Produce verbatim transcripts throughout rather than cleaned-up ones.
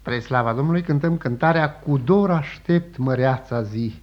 Spre slava Domnului cântăm cântarea Cu dor aștept măreața zi.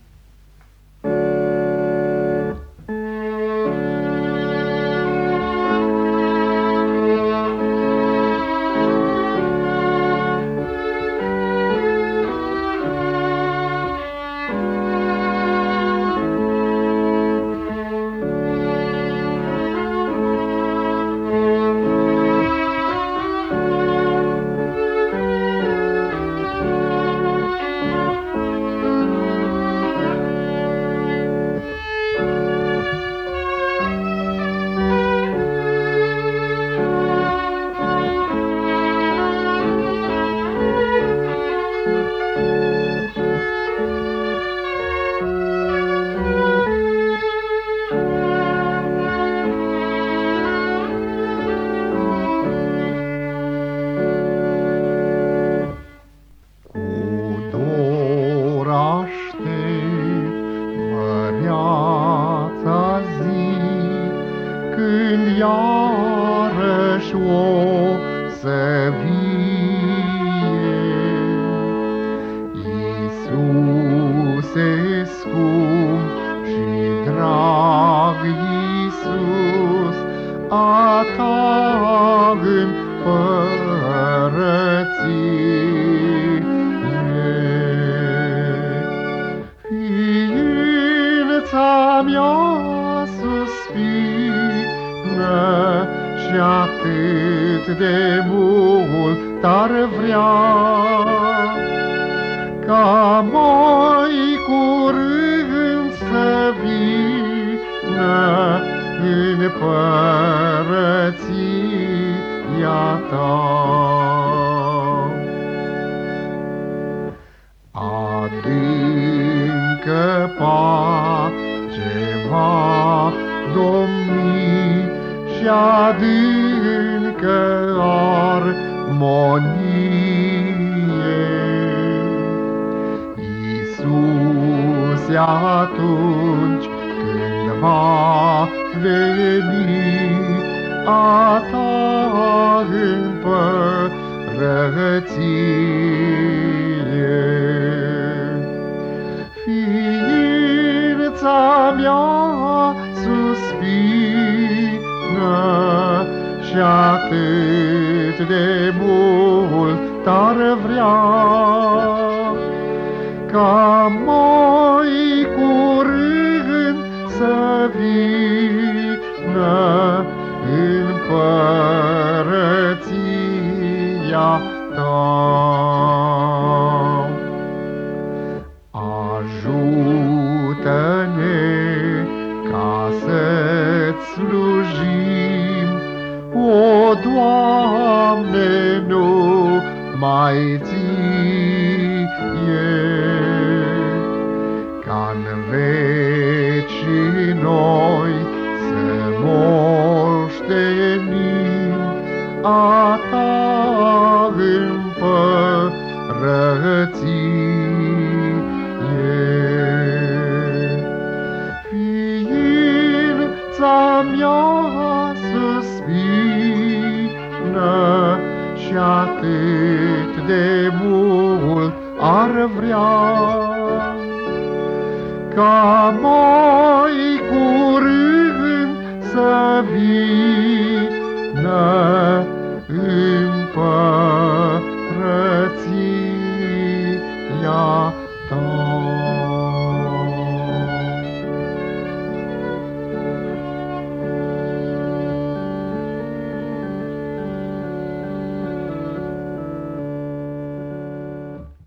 Măreața zi, când iarăși o să vie, Iisuse scump și drag, Iisus, a ta împărăție. Ființa mea suspină și atât de mult ar vrea ca mai curând să vină împărăția ta. Adâncă pace va domni și adâncă armonie. Iisuse atunci când va veni a ta împărăție. Ființa mea suspină și atât de mult ar vrea ca mai curând să vină împărăția ta. Ajută-ne ca să-ți slujim, o Doamne, nu mai ție, ca-n veci noi să moștenim a ta împărăție. Ființa mea suspină și atât de mult ar vrea ca mai curând să vină împărăția